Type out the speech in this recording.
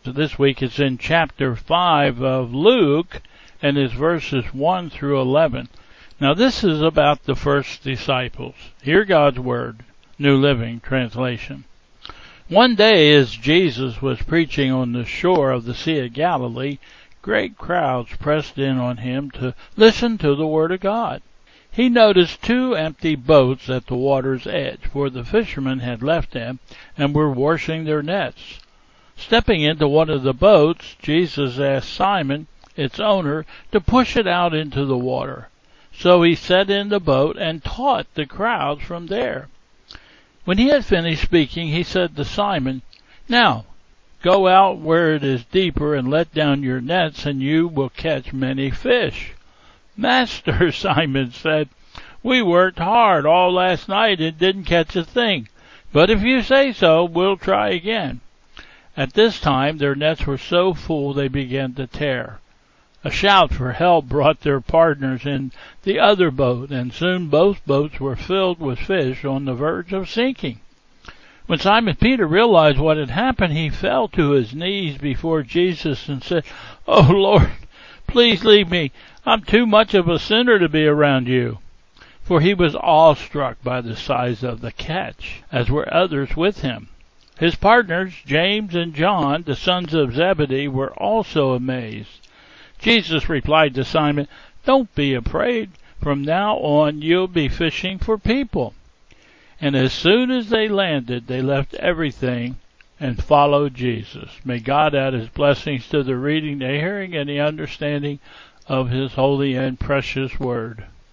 This week it's in chapter 5 of Luke, and it's verses 1 through 11. Now this is about the first disciples. Hear God's word, New Living Translation. One day as Jesus was preaching on the shore of the Sea of Galilee, great crowds pressed in on him to listen to the word of God. He noticed 2 empty boats at the water's edge, for the fishermen had left them and were washing their nets. Stepping into one of the boats, Jesus asked Simon, its owner, to push it out into the water. So he sat in the boat and taught the crowds from there. When he had finished speaking, he said to Simon, "Now, go out where it is deeper and let down your nets, and you will catch many fish." "Master," Simon said, "we worked hard all last night and didn't catch a thing. But if you say so, we'll try again." At this time their nets were so full they began to tear. A shout for help brought their partners in the other boat, and soon both boats were filled with fish on the verge of sinking. When Simon Peter realized what had happened, he fell to his knees before Jesus and said, "Oh, Lord, please leave me. I'm too much of a sinner to be around you." For he was awestruck by the size of the catch, as were others with him. His partners, James and John, the sons of Zebedee, were also amazed. Jesus replied to Simon, "Don't be afraid. From now on you'll be fishing for people." And as soon as they landed, they left everything and followed Jesus. May God add his blessings to the reading, the hearing, and the understanding of his holy and precious word.